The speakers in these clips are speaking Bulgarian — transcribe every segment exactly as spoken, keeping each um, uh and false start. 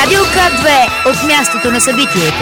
Радио К две от мястото на събитието.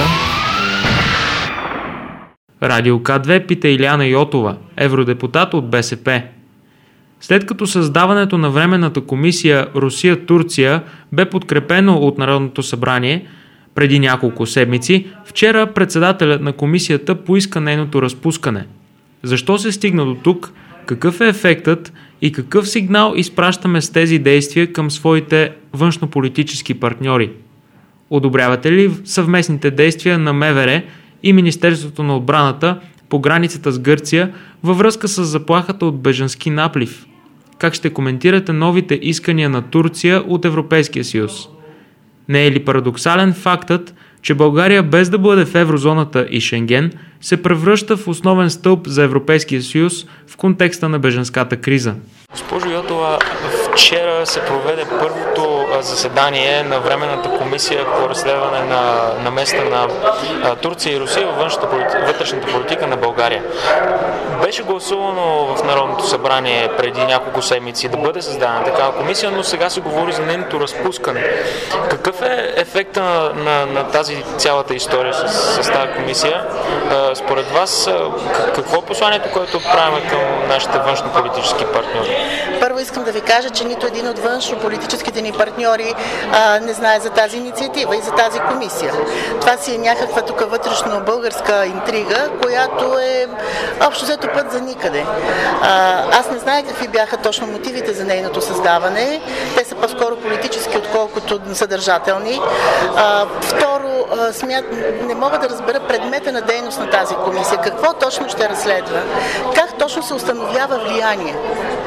Радио К две пита Илияна Йотова, евродепутат от БСП. След като създаването на Временната комисия Русия-Турция бе подкрепено от Народното събрание преди няколко седмици, вчера председателят на комисията поиска нейното разпускане. Защо се стигна до тук? Какъв е ефектът и какъв сигнал изпращаме с тези действия към своите външнополитически партньори? Одобрявате ли съвместните действия на МВР и Министерството на отбраната по границата с Гърция във връзка с заплахата от бежански наплив? Как ще коментирате новите искания на Турция от Европейския съюз? Не е ли парадоксален фактът, че България, без да бъде в еврозоната и Шенген, се превръща в основен стълб за Европейския съюз в контекста на бежанската криза? Госпожо Йотова, вчера се проведе първото заседание на Временната комисия по разследване на, на места на а, Турция и Русия във вътрешната политика на България. Беше гласувано в Народното събрание преди няколко седмици да бъде създадена такава комисия, но сега се говори за нейното разпускане. Какъв е ефекта на, на, на тази цялата история с, с тази комисия? А, според вас, какво е посланието, което правим към нашите външнополитически партньори? Първо искам да ви кажа, че нито един от външнополитическите ни партньори а, не знае за тази инициатива и за тази комисия. Това си е някаква тук вътрешно българска интрига, която е общо взето път за никъде. А, аз не знае какви бяха точно мотивите за нейното създаване. Те са по-скоро политически, отколкото съдържателни. А, второ, а, смят, не мога да разбера предмета на дейност на тази комисия. Какво точно ще разследва? Как точно се установява влияние?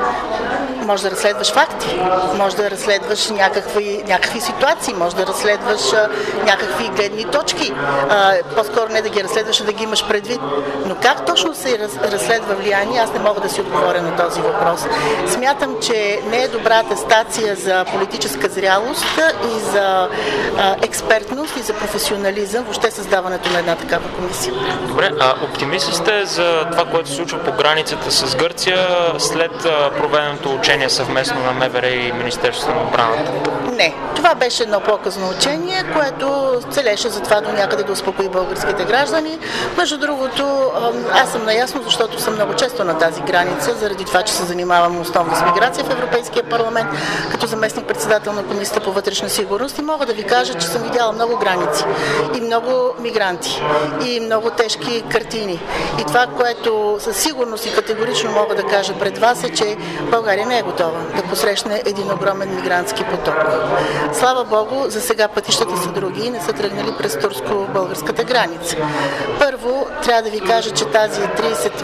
Може да разследваш факти, може да разследваш някакви, някакви ситуации, може да разследваш а, някакви гледни точки. А, по-скоро не да ги разследваш, а да ги имаш предвид. Но как точно се раз, разследва влияние, аз не мога да си отговоря на този въпрос. Смятам, че не е добра атестация за политическа зрялост и за а, експертност и за професионализъм, въобще създаването на една такава комисия. Добре, а оптимист сте за това, което се случва по границата с Гърция след а, проведеното учение съвместно на МВР и Министерството на отбраната? Не. Това беше едно по-късно учение, което целеше за това до някъде да успокои българските граждани. Между другото, аз съм наясно, защото съм много често на тази граница, заради това, че се занимавам основно с миграция в Европейския парламент, като заместник-председател на Комисията по вътрешна сигурност, и мога да ви кажа, че съм видяла много граници и много мигранти и много тежки картини. И това, което със сигурност и категорично мога да кажа пред вас, е, че България не е готова да посрещне един огромен мигрантски поток. Слава Богу, за сега пътищата са други и не са тръгнали през турско-българската граница. Първо, трябва да ви кажа, че тази трийсет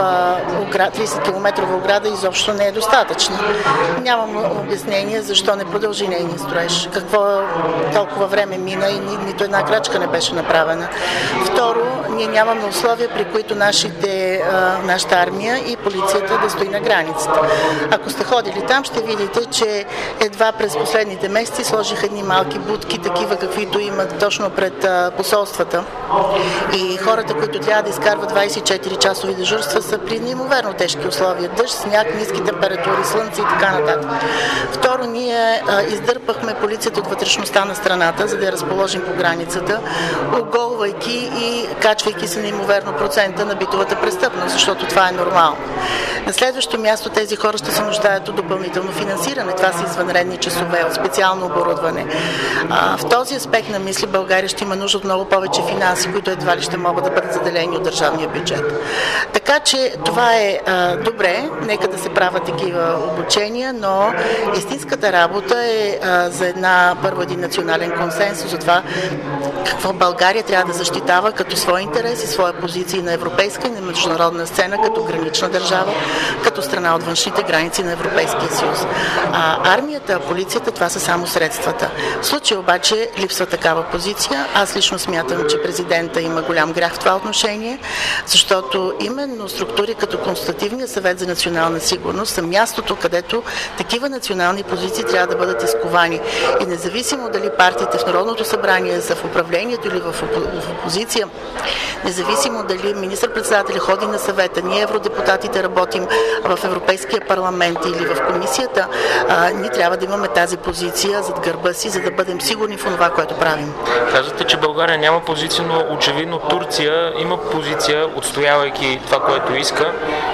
километрова ограда изобщо не е достатъчна. Нямам обяснение защо не продължи нейния строеж. Какво толкова време мина и ни, нито една крачка не беше направена. Второ, ние нямаме условия, при които нашите, нашата армия и полицията да стои на границата. Ако сте ходили там, ще видите, че едва през последните месеци сложиха едни малки будки, такива каквито имат точно пред а, посолствата. И хората, които трябва да изкарват двайсет и четири часови дежурства, са при неимоверно тежки условия. Дъжд, сняг, ниски температури, слънце и така нататък. Второ, ние а, издърпахме полицията от вътрешността на страната, за да я разположим по границата, оголвайки и качвайки се неимоверно процента на битовата престъпност, защото това е нормално. На следващо място тези хора ще се нуждаят от допълнително финансиране. Това са извънредни часове, от специално оборудване. А, в този аспект на мисли България ще има нужда от много повече финанси, които едва ли ще могат да бъдат заделени от държавния бюджет. Така че това е а, добре, нека да се правят такива обучения, но истинската работа е а, за една, първо един национален консенсус за това какво България трябва да защитава като своя интерес и своя позиция на европейска и на международна сцена, като гранична държава, като страна от външните граници на Европейския съюз. А армията, полицията, това са само средствата. В случая обаче липсва такава позиция. Аз лично смятам, че президента има голям грях в това отношение, защото именно структури като Консултативния съвет за национална сигурност са мястото, където такива национални позиции трябва да бъдат изковани. И независимо дали партиите в Народното събрание са в управлението или в опозиция, независимо дали министър-председателя ходи на съвета, ние евродепутатите работим в Европейския Европейския парламент или в комисията, а, ние трябва да имаме тази позиция зад гърба си, за да бъдем сигурни в това, което правим. Казвате, че България няма позиция, но очевидно Турция има позиция, отстоявайки това, което иска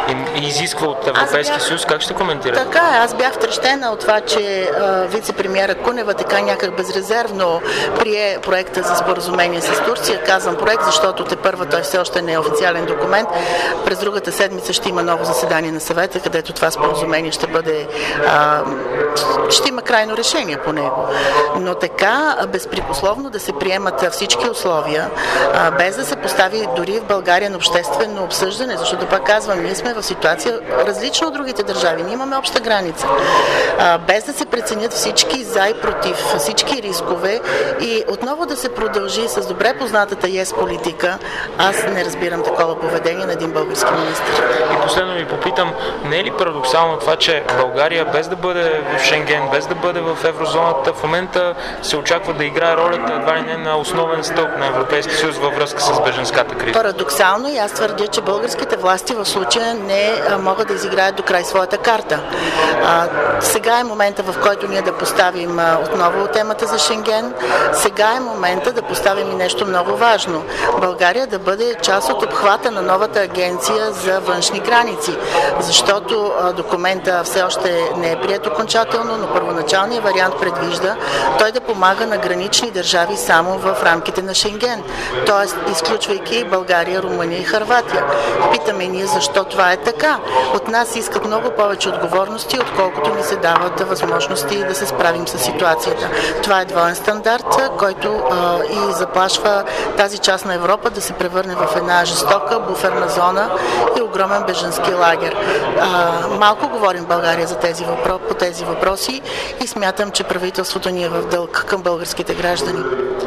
и изисква от Европейския съюз. Как ще коментирате? Така е, аз бях втрещена от това, че вице-премиера Кунева така някак безрезервно прие проекта за споразумение с Турция. Казвам проект, защото те първа той все още не е официален документ. През другата седмица ще има ново заседание на съвета, където това споразумение ще бъде а, ще има крайно решение по него. Но така безпрекословно да се приемат всички условия, а, без да се постави дори в България на обществено обсъждане, защото пак казвам, ние сме в ситуация различна от другите държави. Ние имаме обща граница. А, без да се преценят всички за и против, всички рискове и отново да се продължи с добре познатата ЕС политика, аз не разбирам такова поведение на един български министър. И последно ви попитам, не е ли парадоксално това, че България без да бъде в Шенген, без да бъде в еврозоната, в момента се очаква да играе ролята едва ли не на основен стълб на Европейския съюз във връзка с бежанската криза? Парадоксално и аз твърдя, че българските власти в случая не могат да изиграят до край своята карта. А, сега е момента, в който ние да поставим а, отново темата за Шенген. Сега е момента да поставим и нещо много важно. България да бъде част от обхвата на новата агенция за външни граници, защото а, документа все още не е прият окончателно, но първоначалният вариант предвижда той да помага на гранични държави само в рамките на Шенген, т.е. изключвайки България, Румъния и Хърватия. Питаме ние защо това е така. От нас искат много повече отговорности, отколкото ни се дават възможности да се справим с ситуацията. Това е двоен стандарт, който а, и заплашва тази част на Европа да се превърне в една жестока буферна зона и огромен бежански лагер. А, малко говорим в България за тези въпро... по тези въпроси и смятам, че правителството ни е в дълг към българските граждани.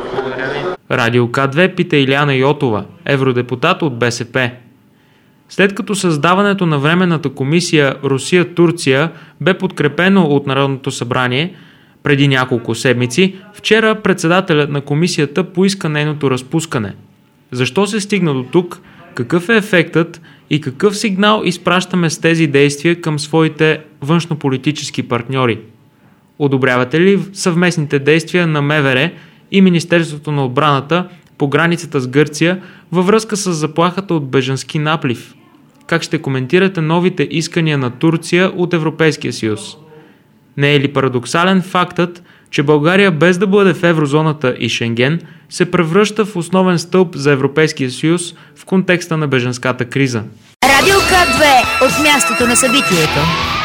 Радио К две пита Илияна Йотова, евродепутат от БСП. След като създаването на Временната комисия Русия-Турция бе подкрепено от Народното събрание преди няколко седмици, вчера председателят на комисията поиска нейното разпускане. Защо се стигна до тук, какъв е ефектът и какъв сигнал изпращаме с тези действия към своите външнополитически партньори? Одобрявате ли съвместните действия на МВР и Министерството на отбраната по границата с Гърция във връзка с заплахата от бежански наплив? Как ще коментирате новите искания на Турция от Европейския съюз? Не е ли парадоксален фактът, че България без да бъде в еврозоната и Шенген се превръща в основен стълб за Европейския съюз в контекста на бежанската криза? Радио К две от мястото на събитието.